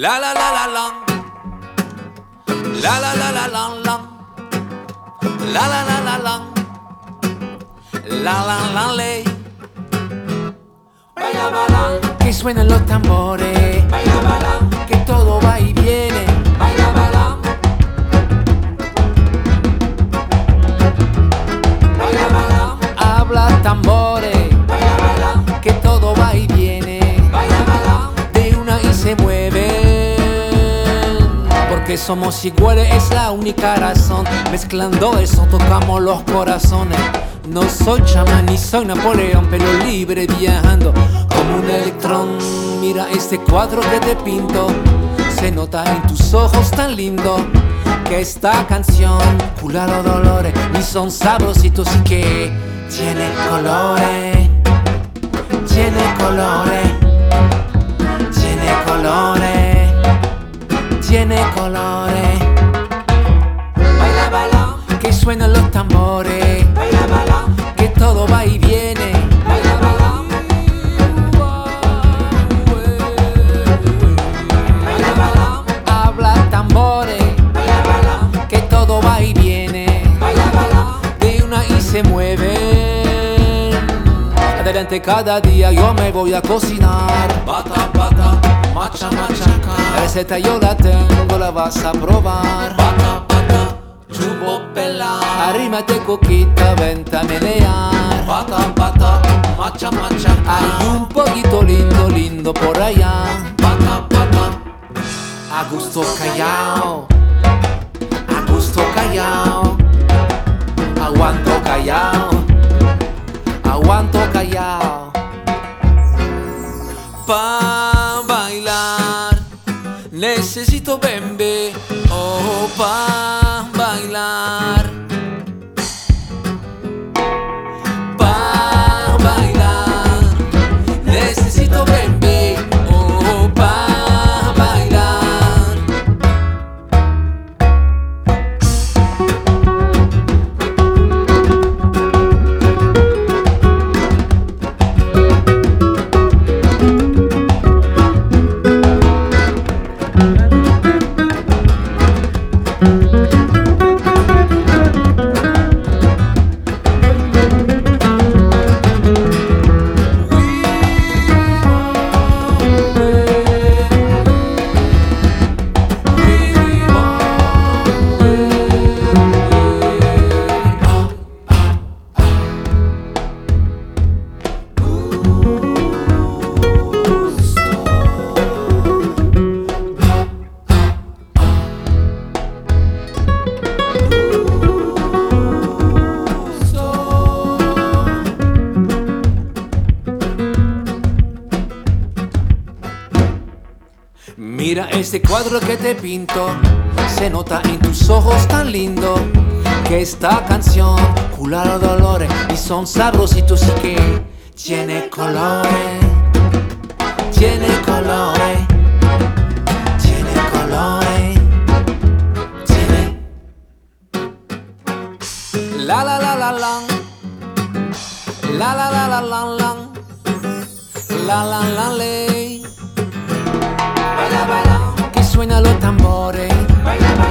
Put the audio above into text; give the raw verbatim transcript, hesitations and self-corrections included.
La la la la la. La la la la la la. La la la la la. La la la ley. Baila, baila, Que suenan los tambores. baila, baila, Que todo va y viene. baila, baila. Baila, baila, Habla tambores. baila, baila, Que todo va y viene. baila, baila. De una y se mueven. Porque somos iguales, es la única razón. Mezclando eso tocamos los corazones. No soy chamán ni soy Napoleón, pero libre viajando como un electrón. Mira este cuadro que te pinto. Se nota en tus ojos tan lindo que esta canción cura los dolores y son sabrositos y que tiene colores, tiene colores, tiene colores, tiene colores. Baila, baila, Que suenan los tambores, baila, baila, que todo va y viene. baila, baila. Baila, baila, Habla tambores, baila, baila, que todo va y viene. baila, baila. De una y se mueven. Adelante cada día yo me voy a cocinar. Bata, bata, macha, machaca. La receta yo la tengo, la vas a probar. Bata, bata, chubo pelar. Arrímate coquita, vente a menear. Bata, bata, macha, machaca. Hay un poquito lindo, lindo por allá. Bata, bata, A gusto callao, a gusto callao. Aguanto callao, aguanto callao. Pa' bailar necesito bembe, oh, pa' bailar. Pa' bailar necesito bembe, oh, pa' bailar. Mira este cuadro que te pinto, se nota en tus ojos tan lindo que esta canción cura los dolores y son sabrositos y que tiene colores, tiene colores, tiene colores, tiene. La la la la la, la la la la la la, la la la ley. baila, baila, Que suenan los tambores, baila, baila.